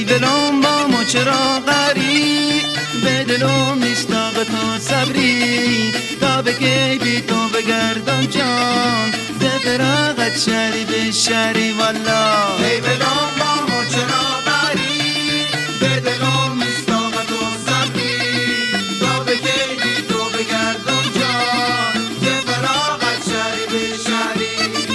دلم با ما چرا غری به دلم نیست طاقت و صبری تا به کی بی تو بگردم جان ز فراقت شهری به شهری والله ای دلم با ما چرا غری به دلم نیست طاقت و صبری تا به کی بی تو بگردم جان ز فراقت شهری به شهری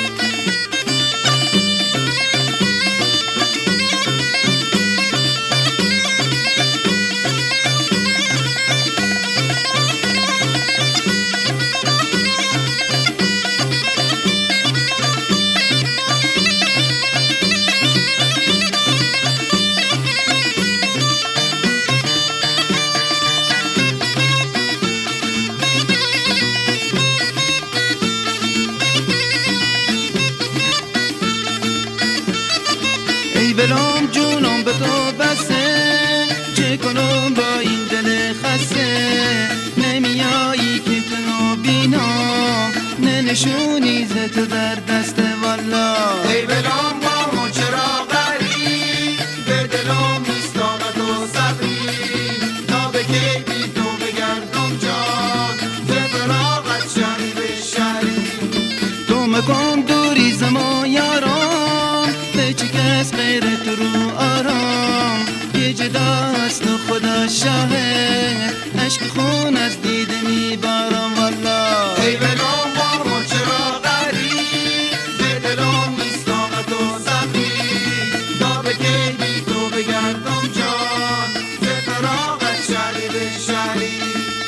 دلم جونم به تو بسه چه کنم با این دل خسته نمیایی که تو بینم نه نشونی ز تو در دست والله ای دلم با ما چرا غری به دلم نیست طاقت و صبری تا به کی بی تو بگردم جان ز فراقت شهری به شهری تو مکن دوری زما یارم به چه کس غیر تو رو آرام یه جداست و خدا شاهد عشق خون از دیده میبارم والله ای دلم با ما چرا غری به دلم نیست طاقت و صبری تا به کی بی تو بگردم جان ز فراقت شهری به شهری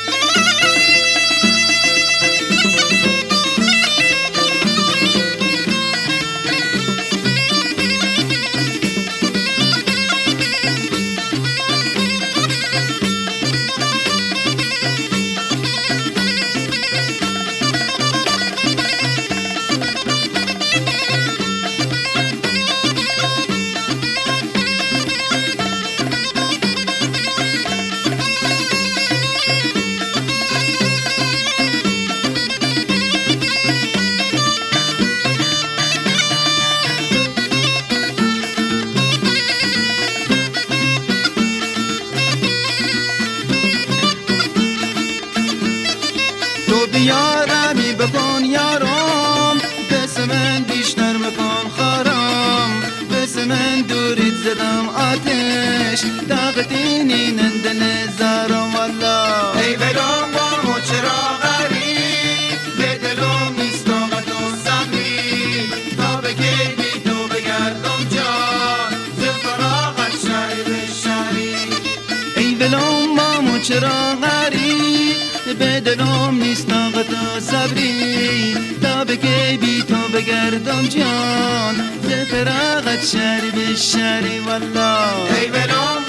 تو بیارمی بکن یارم دست من بیشتر مکن خارم دست من دورید زدم آتش طاقتی نیننده نزارم والله ای دلم با ما چرا غری به دلم نیست طاقت و صبری تا به کی بی تو بگردم جان ز فراقت شهری به شهری ای دلم با ما چرا غری به دلم نیست طاقت و صبری تا به کی بی تو بگردم جان ز فراقت شهری به شهری والله ای دلم